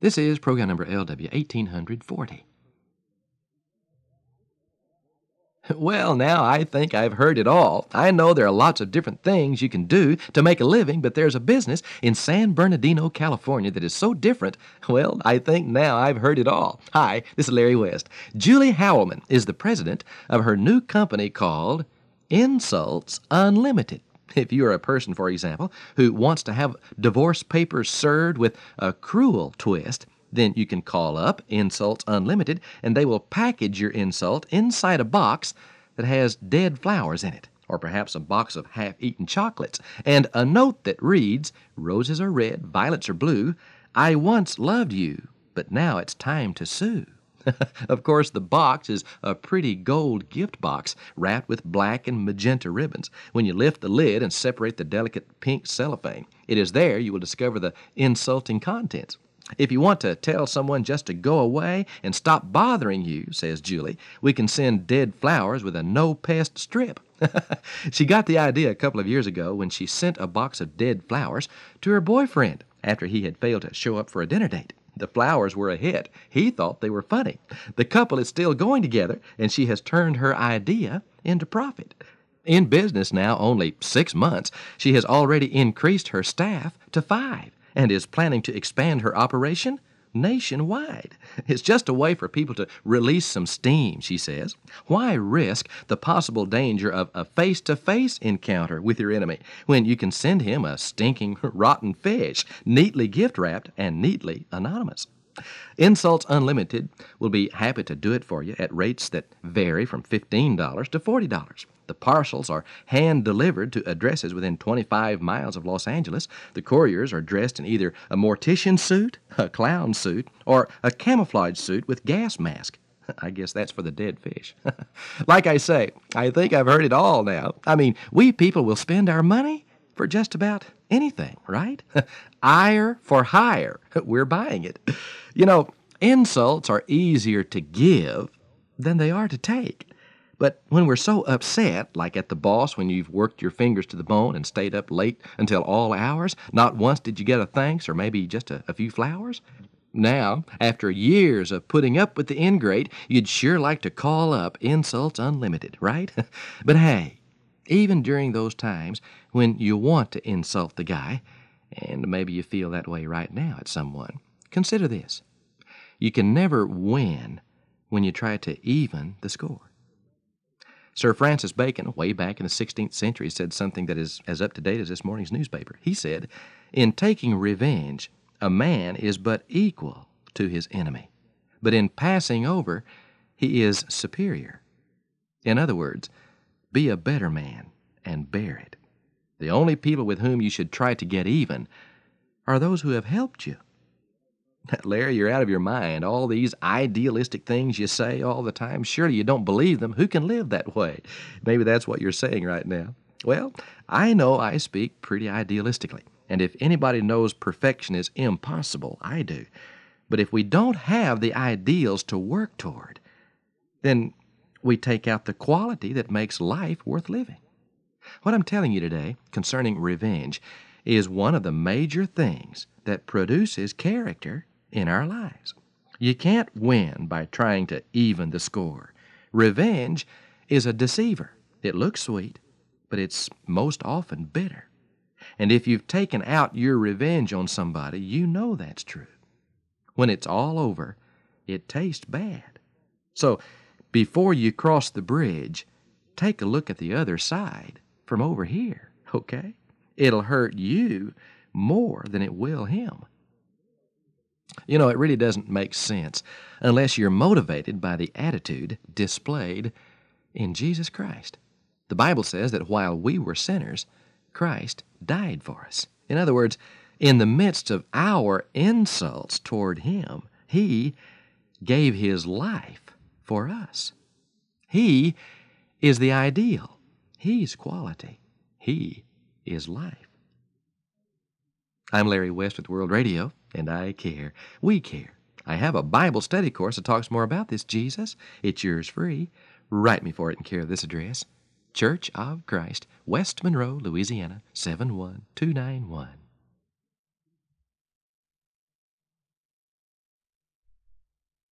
This is program number LW 1840. Well, now I think I've heard it all. I know there are lots of different things you can do to make a living, but there's a business in San Bernardino, California that is so different. Well, I think now I've heard it all. Hi, this is Larry West. Julie Howelman is the president of her new company called Insults Unlimited. If you're a person, for example, who wants to have divorce papers served with a cruel twist, then you can call up Insults Unlimited, and they will package your insult inside a box that has dead flowers in it, or perhaps a box of half-eaten chocolates, and a note that reads, "Roses are red, violets are blue. I once loved you, but now it's time to sue." Of course, the box is a pretty gold gift box wrapped with black and magenta ribbons. When you lift the lid and separate the delicate pink cellophane, it is there you will discover the insulting contents. If you want to tell someone just to go away and stop bothering you, says Julie, we can send dead flowers with a no-pest strip. She got the idea a couple of years ago when she sent a box of dead flowers to her boyfriend after he had failed to show up for a dinner date. The flowers were a hit. He thought they were funny. The couple is still going together, and she has turned her idea into profit. In business now only 6 months, she has already increased her staff to 5 and is planning to expand her operation nationwide. It's just a way for people to release some steam, she says. Why risk the possible danger of a face-to-face encounter with your enemy when you can send him a stinking, rotten fish, neatly gift-wrapped and neatly anonymous? Insults Unlimited will be happy to do it for you at rates that vary from $15 to $40. The parcels are hand-delivered to addresses within 25 miles of Los Angeles. The couriers are dressed in either a mortician suit, a clown suit, or a camouflage suit with gas mask. I guess that's for the dead fish. Like I say, I think I've heard it all now. I mean, we people will spend our money for just about anything, right? Ire for hire. We're buying it. You know, insults are easier to give than they are to take. But when we're so upset, like at the boss when you've worked your fingers to the bone and stayed up late until all hours, not once did you get a thanks or maybe just a few flowers. Now, after years of putting up with the ingrate, you'd sure like to call up Insults Unlimited, right? But hey, even during those times when you want to insult the guy, and maybe you feel that way right now at someone, consider this. You can never win when you try to even the score. Sir Francis Bacon, way back in the 16th century, said something that is as up-to-date as this morning's newspaper. He said, "In taking revenge, a man is but equal to his enemy, but in passing over, he is superior." In other words, be a better man and bear it. The only people with whom you should try to get even are those who have helped you. Larry, you're out of your mind. All these idealistic things you say all the time, surely you don't believe them. Who can live that way? Maybe that's what you're saying right now. Well, I know I speak pretty idealistically, and if anybody knows perfection is impossible, I do. But if we don't have the ideals to work toward, then we take out the quality that makes life worth living. What I'm telling you today concerning revenge is one of the major things that produces character in our lives. You can't win by trying to even the score. Revenge is a deceiver. It looks sweet, but it's most often bitter. And if you've taken out your revenge on somebody, you know that's true. When it's all over, it tastes bad. So before you cross the bridge, take a look at the other side from over here, okay? It'll hurt you more than it will him. You know, it really doesn't make sense unless you're motivated by the attitude displayed in Jesus Christ. The Bible says that while we were sinners, Christ died for us. In other words, in the midst of our insults toward Him, He gave His life for us. He is the ideal. He's quality. He is life. I'm Larry West with World Radio, and I care. We care. I have a Bible study course that talks more about this Jesus. It's yours free. Write me for it in care of this address, Church of Christ, West Monroe, Louisiana, 71291.